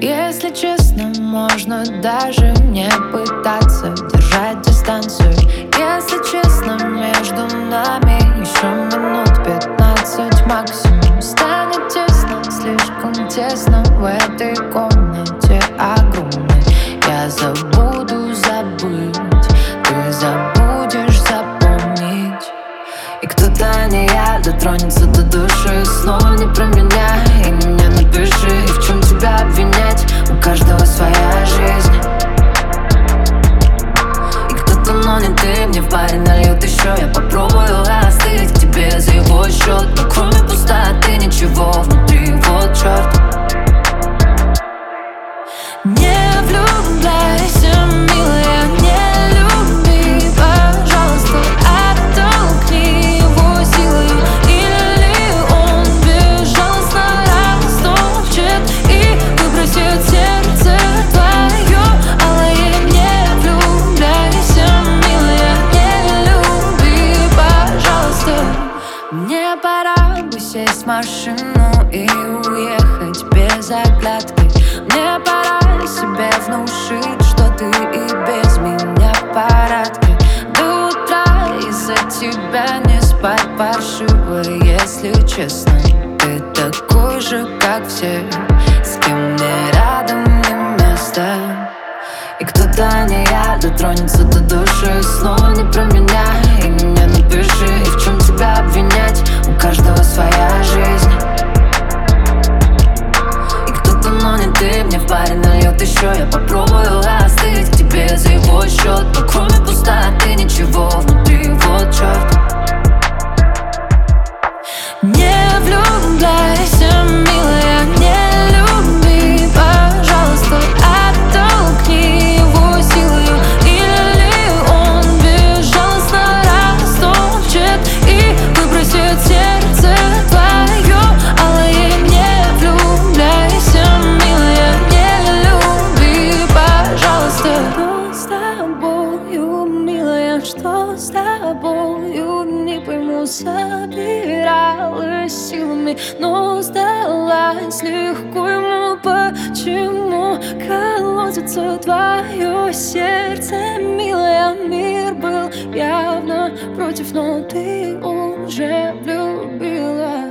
Если честно, можно даже не пытаться держать дистанцию. Если честно, между нами еще минут 15 максимум. Станет тесно, слишком тесно в этой комнате огромной. Я забуду забыть, ты забудешь запомнить. И кто-то, не я, дотронется до души. Снова не про меня, и меня напиши. И в чем тебя обвинять? У каждого своя жизнь. И кто-то, но не ты, мне в паре нальют еще. Я попробую остыть к тебе за его счет. Но кроме пустоты ничего внутри, вот черт. Не влюбляйся, милая, не люби, пожалуйста, оттолкни его силой. Или он безжалостно растопчет и выбросит сердце твое. Алая, не влюбляйся, милая, не люби, пожалуйста. Мне пора бы сесть в машину и уехать без оглядки. Мне пора себе внушить, что ты и без меня в порядке. До утра из-за тебя не спать паршиво. Если честно, ты такой же, как все, с кем мне рядом не место. И кто-то, не я, дотронется до души. Снова не про меня, и меня напиши. И в чем тебя обвинять? У каждого своя жизнь. Но не ты, мне в паре нальет еще. Я попробую остыть к тебе за его счет. Но кроме пустоты ничего внутри, вот черт. Не влюбляйся, милая, не люби, пожалуйста, оттолкни его силой. Или он безжалостно растопчет и выбросит сердце твое. Алая, не влюбляйся, милая, не люби, пожалуйста. Что с тобою, милая, что с тобою? Не пойму, собиралась силами, но сдалась легко ему. Почему колотится твое сердце, милая? Мир был явно против, но ты уже влюбилась.